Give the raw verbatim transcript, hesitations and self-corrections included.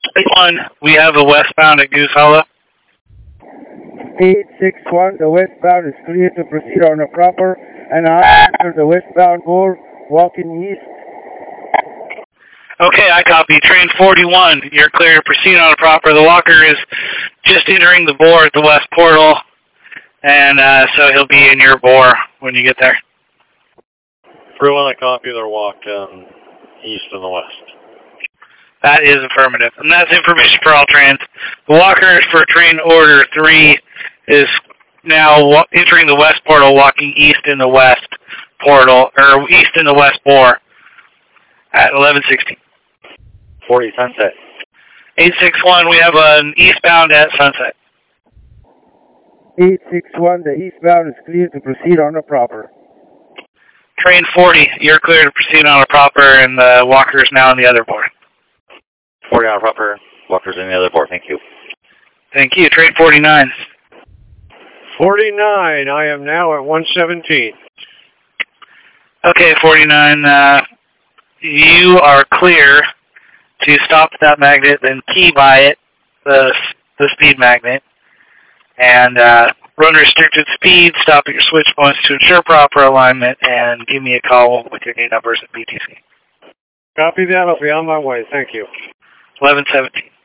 One, we have a westbound at Goose Hollow. eight six one, the westbound is clear to proceed on the proper, and I enter the westbound door, walking east. Okay, I copy. Train forty-one, you're clear to proceed on the proper. The walker is just entering the bore at the west portal, and uh, so he'll be in your bore when you get there. three one, I copy. They're walked um, east and the west. That is affirmative. And that's information for all trains. The walker for train order three is now wa- entering the west portal, walking east in the west portal, or east in the west bore at eleven sixteen. forty Sunset. eight six one, we have an eastbound at Sunset. eight six one, the eastbound is clear to proceed on the proper. Train forty, you're clear to proceed on a proper, and the walker is now in the other board. forty on a proper. Walker's in the other board. Thank you. Thank you. Train forty-nine. forty-nine, I am now at one seventeen. Okay, forty-nine, uh, you are clear to stop that magnet, then key by it, the, the speed magnet, and uh, run restricted speed, stop at your switch points to ensure proper alignment, and give me a call with your gate numbers at B T C. Copy that. I'll be on my way. Thank you. eleven seventeen.